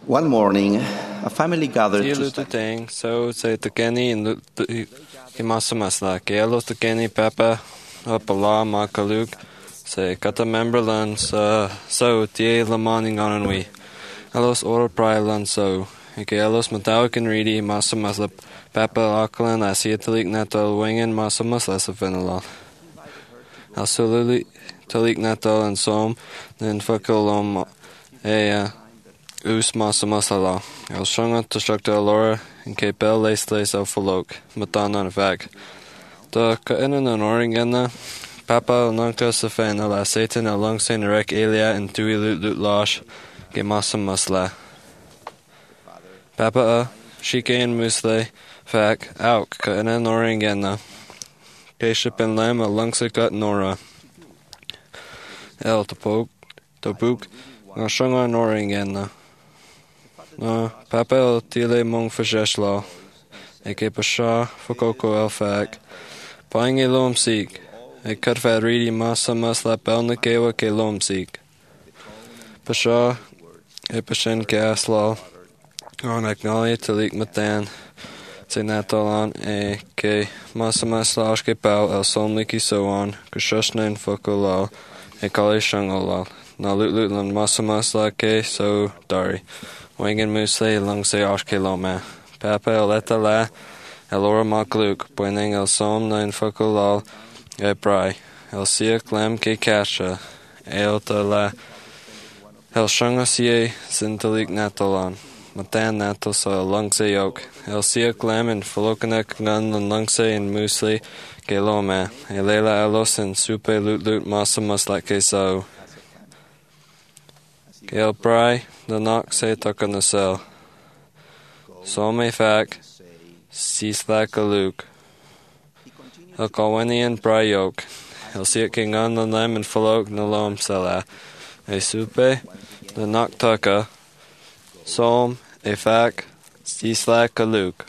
One morning, a family gathered Ti to lutu teng, so say te keni in lutu ki masamasla. Ke alos te keni papa apala makaluk. Say kata member lan so tie lamani ngananwi. Alos ora prai lan so. Ke alos matawak and reedy masamasla papa aklan asiatalik natal wingen masamasla sa venala. Asululi talik natal and som then fakalom Us masamasala. El shunga tashakta alora in kepel leis of falok. Matana en vak. Da ka inan an oringena. Papa nanka safen ala Satan along sein rek elia and tui lut lash. Ge masamasla. Papa shike and musle. Vak auk ka inan oringena. Keship en lem along sikat nora. El tapok. Tabuk. Nga shunga an oringena. No, papa el tile mong fasheshla. Eke pasha fokoko el fak. Paing lom seek. E katfad reedy masa masla pelna kewa ke lom seek. Pasha e pashen ke asla. On acknowledge talik matan. Se natalan e ke masa masla ashke pau el somliki so on. Kushashna in fokolal. E kali shangolal. Na lut lan masa masla ke so dari. Wingen musle lang se ashke loma. Papa el etala elora makluk. Pointing el som na in fokolal e brai. El sia clam ke kasha. El tala el shanga sie sintalik natalan. Matan natal so lang se yok. El sia clam in folokanek ngan lan lang se in musle ke loma. Elela elos in supe lut masa masla ke so. El brai the knock se tucka na cell. Some fak, sislak a luke. El kawanian brai yok. El siak king on the lem and falok na lom sela. E supe, the knock tucka. Some fak, sislak a luke.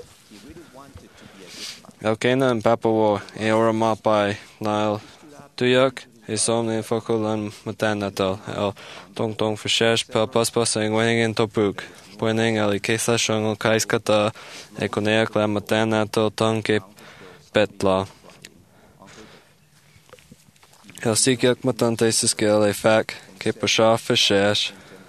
El kena and papa wo, e ora mapai, nile, tuyuk. E som ne fokolan matanatal. El tong fashesh pel paspas en winning in topuk. Pointing el ikesa shangol kais kata e koneak la matanatal tong ke petla. El sikyak matante siskel e fak ke pasha fashesh.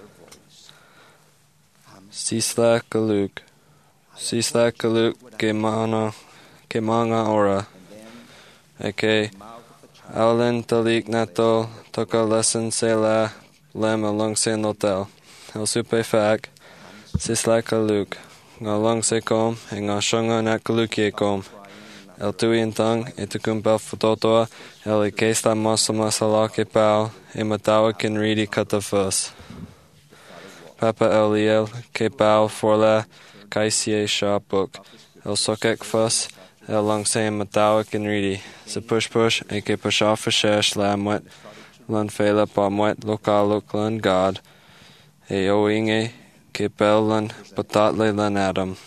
Sislak kaluk. Sislak kaluk ke manga ora. Eke Aulen talik nato toka lesson sela lem along se notel. El supe fak sislak aluk. Nga long se kom e nga shonga na kalukie kom. El tui intang e tukum pel fototoa el e keista masama salake pau e matawa kin reedy katafus. Papa eliel ke pau forla kaisie shapuk. El sokek fus el long se matawa kin reedy. Se push e ke pasha fashesh la mwet lan fela pa mwet lokaluk lan god. E o inge ke pel lan patatle lan adam.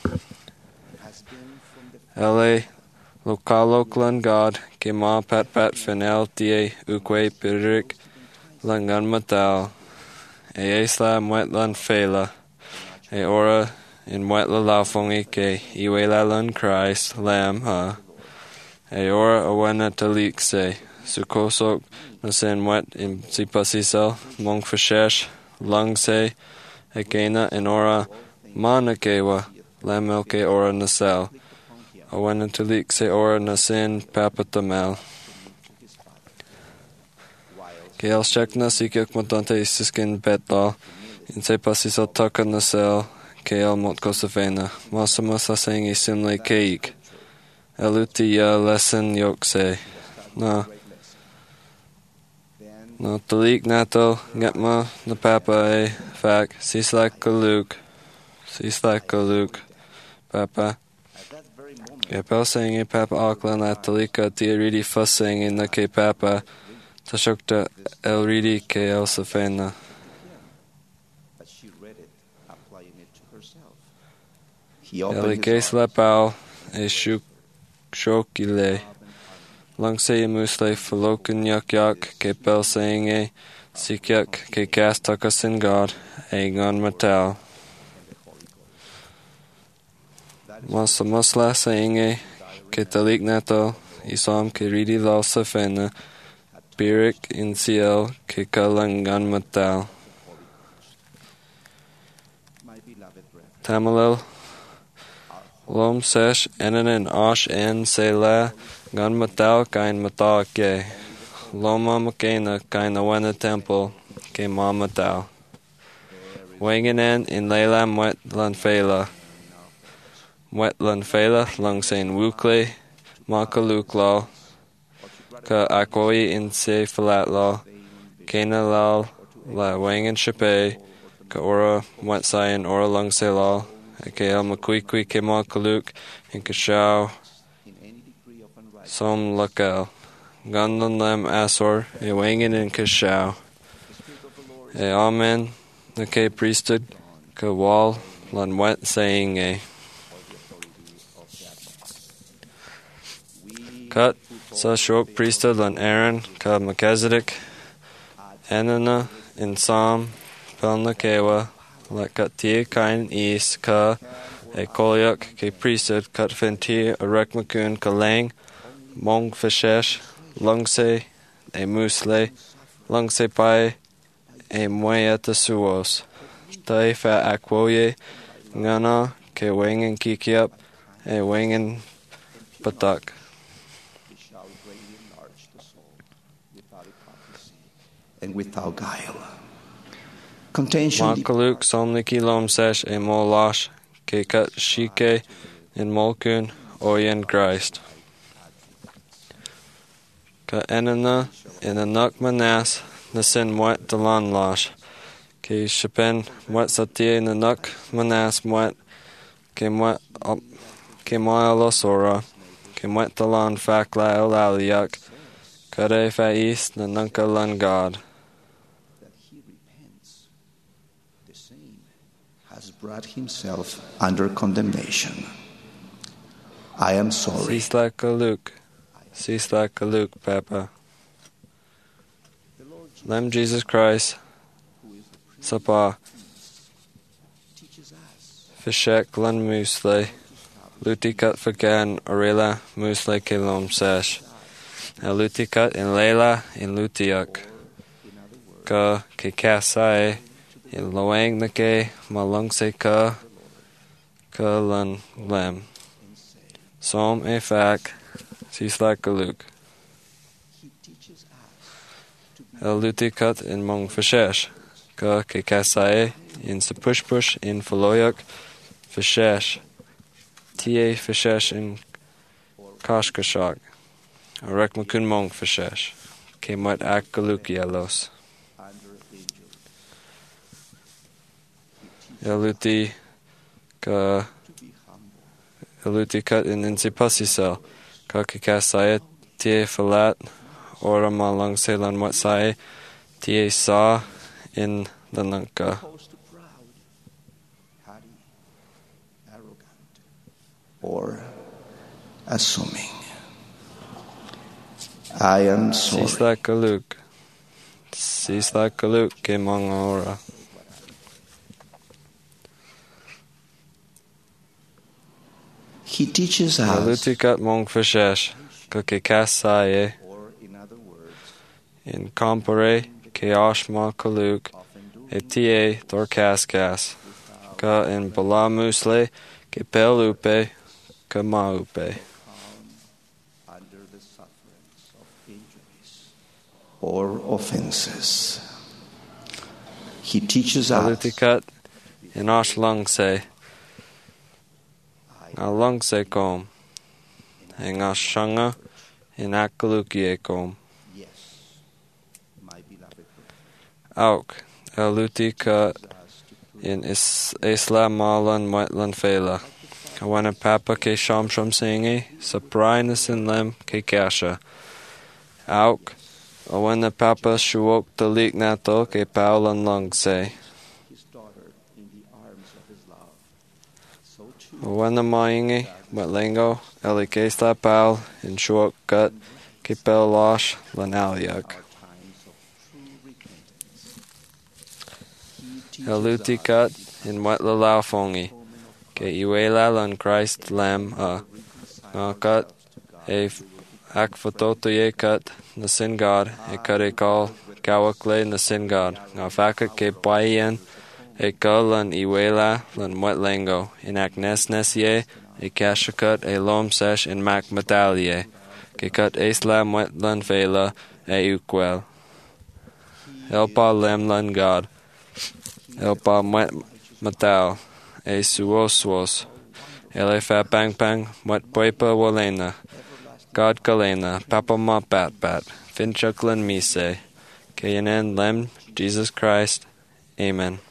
Ele lokaluk lan god ke ma pat finel tie ukwe pirik lan gan matal. E esla mwet lan fela. E ora in mwet la laufongi ke iwela lan Christ lam ha. E ora awena talik se. Sukosok na sen mwet in sipasisel mong fashesh lang se. E kena in ora manakewa lamel ke ora nasel. Awena talik se ora na sen papatamel. Ke el shekna sikyak matante isiskin betla. In sipasisel taka nasel ke el mot kosafena. Masama saseng isimle keik. Elutia lesson yokse. No talik nato getma na papa e fak sislak kaluk papa. E pel saying e papa aklan la talika tia ridi fussing in na ke papa tashokta el ridi ke el safena. El kes la pau e shokile. Lang se musle faloken yak ke pel saying e sikyak ke gas takasin god e gon matal. Masla sainge ke talik nato isom ke ridi lal safena birik in ciel ke kalangan matal. Tamalil lom sesh enen osh en sela gan matal kain matal ke loma makena kain awana temple ke ma matal. Wanganen in lela mwet lan fela. Mwet lan fela lung sain wukle makaluk law ka akoi in se falat law kena lal la wangan shape ka ora mwet sain ora lung se law ke el makui ke makaluk in ka shao som lakal gandan lem asor e wangan in ka shao e amen na ke priesthood ka wal lan mwet saying e cut sa shok priesthood lan Aaron ka Melchizedek enana in Psalm pelna kewa la kat tie kain is ka e kolyak ke priesthood kat fenti a rekmakun ka lang mong fishesh lungse e musle lungse pai e moyeta suos tai fa akwoye ngana ke wangan kikiap e wangan patak. And without guile. Contention Makaluk somniki lom sesh e molash ke kat shike in molkun oyen Christ. Ka enana in a nuk manas na sin mwet dalan lash. Ke shapen mwet satie na nuk manas mwet ke moalosora ke mwet dalan fakla el aliak kare fais na nunka lan God. Brought himself under condemnation. I am sorry. Cease like a Luke, Papa. Lem Jesus Christ, Sapa, Fishek lan musle, Lutikat fagan orela musle kilom sesh, a Lutikat in Lela in Lutiak, ka kikasai. In loang nake malungse ka lan lem. Som e fak sislak galuk. El lutikat in mong fishesh. Ka ke kasae in se push in faloyak fishesh. Tie fishesh in kashkashak. Arek makun mong fishesh. Ke mat ak galuk yelos. Eluti kat in insipasisel ka kikasaya tie falat ora malang selan wat sai tie sa in lanka or assuming. I am sorry. Sislak kaluk ke mangora. He teaches us, Lutikat mong fishesh, ka kikasaye, in compare, ke ashma kaluk, etie dorkaskas, ka in balamusle, ke pelupe, ka maupe. Or offenses. He teaches us, Lutikat in ashlangse, Alongse kom, en ashanga in akalukie kom. Auk, elutika in isla malan wetlan fela. Awana papa ke sham singi, surprise in lem ke kasha. Auk, awana papa shuok talik nato ke paulan longse. When the maingi, Matlingo, Elikesla Pal, in short gut, Kipel Losh, Lanaliak. Eluti cut in Wetla Laufongi, ke iwela lan Christ lam kat e akfatoto ye kat na sin God e kat e call kawakle na sin God nga fakat ke paien e kal lan iwela lan mwetlengo in aknesnes ye e kashakat e lom sesh in mak matalie ke kat esla mwet lan fela e ukwel elpa lem lan God elpa mwet matal e suos ele fa pang pang mwet poipa walena God kalena papa ma pat finchuklan mise kayanen lem Jesus Christ amen.